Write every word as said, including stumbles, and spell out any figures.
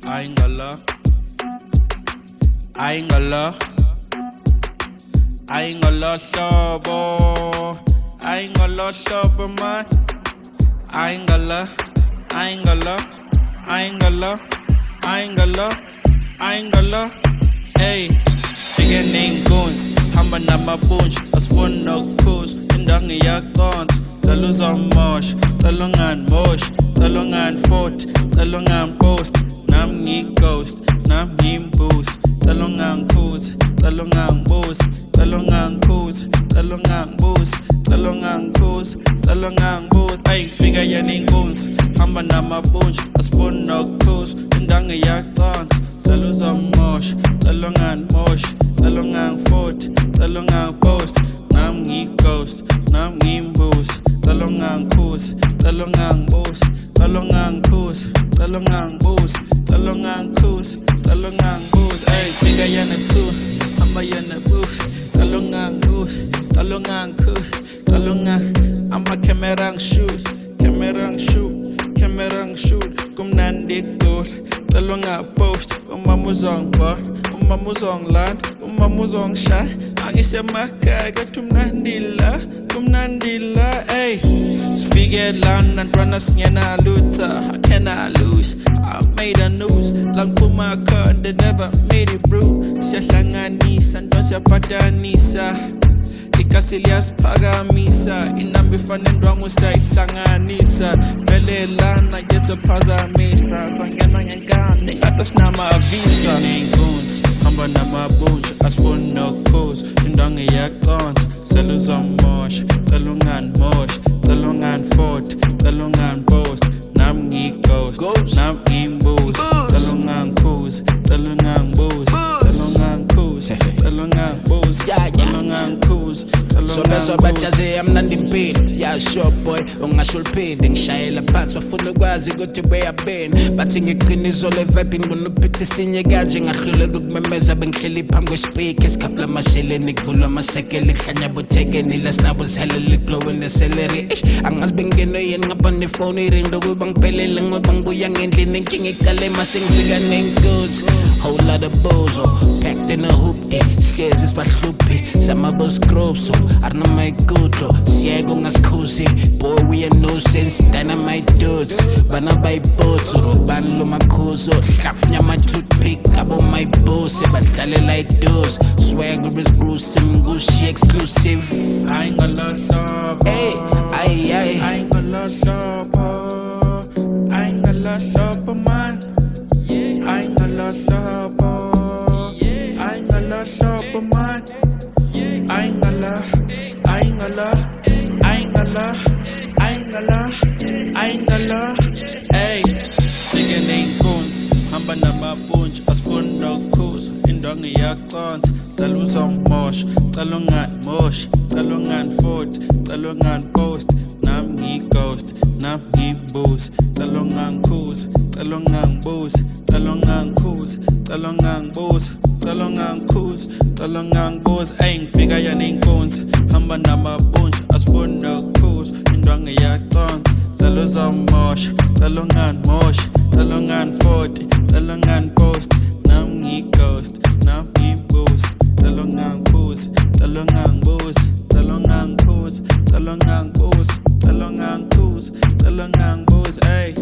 I ain't gonna lie. I ain't gonna lie. I ain't gonna lie, sober. I ain't gonna lie, sober, man. I ain't gonna lie. I ain't gonna lie. I ain't gonna lie. I ain't gonna lie. I ain't gonna lie. Hey, bigger name goons. Hamba namabunch. Asifuna ukukhuza. Indangu iyaqonda. Saluza mosh. Talongan mosh. Talongan fort. Talongan post. Nam ngi-ghost. Nam ngi-boost. Talongan cruise. Talongan boost. Talongan cruise. Talongan boost. Talongan cruise. Talongan boost. Ay, figure yan ingoons. Hamba namabunch. Asifuna ukukhuza. Indangu iyaqonda. Saluza mosh. Talongan mosh. Talongan fort. Talongan post. Nam ngi-ghost. Nam ngi-boost. Talongan cruise. Talongan boost. Talongan cruise. Talongan boost. Talongan cruise. Talongan boost. Ay, figure yan a two. Hamba yan a boost. Talongan cruise. Talongan cruise. Talongan. Amba kemerang shoot. Kemerang shoot. Kemerang shoot. Kumnandi gold. Talongan post. Umamuzong bar. Umamuzong land. Umamuzong shine. Angisemakhaya kanti umnandila. Kumnandila. Ay. Sfige land and run us ngena luta. I cannot lose. I made a news. Lang puma card, they never made it, bro. Siyahlanganisa, ndo siyapatanisa. Ikasilias pagamisa. Inambifane ndwangu siyahlanganisa. Vele lana yeso phazamisa. Swangena ngengane, ngata sinama avisa. Nengoons, hamba namabunch. Asifuna ukukhuza. Indwangu iyaqonda. Saluza mosh. Talongan mosh. Talongan fort. Talongan post. Nam ngi-ghost. Nam ngi-boost. Talongan cruise. Talongan boost. Talongan cruise. Talongan boost. Talongan cruise. Sobe sobe chaze amnandi mpili. Yeah, sure boy, ungasho uliphinde. Ngishayela phansi bafuna ukwazi ukuthi beyabeni. Bathi ngiqiniso le vibe ngunuphithi sinye kanje. Ngahluleka ukumemeza bengihleli phambi kwespeaker. Isikhafu lamasheleni kuvulwa amasekele. Kuhlanya buthekeni lasinabo zihelele blowing the celery. Angazi bengeno yeni ngapha nefone irindo kuba ngiphelele ngoba ngibuya ngendlini inkinga iqale mase ngifika nengozi. Whole lot of bozo packed in a hoop. Scares isibahluphi samabos grosso. Arna my kuto siego ngaskhuzi. Boy we a nuisance dynamite dudes. Bana by boats roban lo makhuzo. Hlafnya my toothpick abo my boss. Badlale like doors. Swagger is gruesome. Gucci exclusive. I ain't gonna lie, sober. Hey, ay, ay. I ain't gonna lie, sober. I ain't gonna lie, sober, man. I ain't gonna lie, sober. I ain't gonna lie, sober, man. I ain't gonna lie. I ain't gonna lie. I ain't gonna lie. I ain't gonna lie. I ain't gonna lie. Hey, nigga ain't goons. Hamba namabunch. Asifuna ukukhuza. Indwangu iyaqonda. Saluza mosh. Talongan mosh. Talongan fort. Talongan post. Nam ngi-ghost. Nam ngi-boost. Talongan cruise. Talongan boost. Talongan cruise. Talongan boost. Talongan cruise. Talongan boost. Ay, ngifika yan ingoons. Hamba namabunch. Asifuna ukukhuza. Indwangu iyaqonda. Saluza mosh. Talongan mosh. Talongan fort. Talongan post. Nam ngi-ghost. Nam ngi-boost. Talongan cruise. Talongan boost. Talongan cruise. Talongan boost. Talongan cruise. Talongan boost. Ay.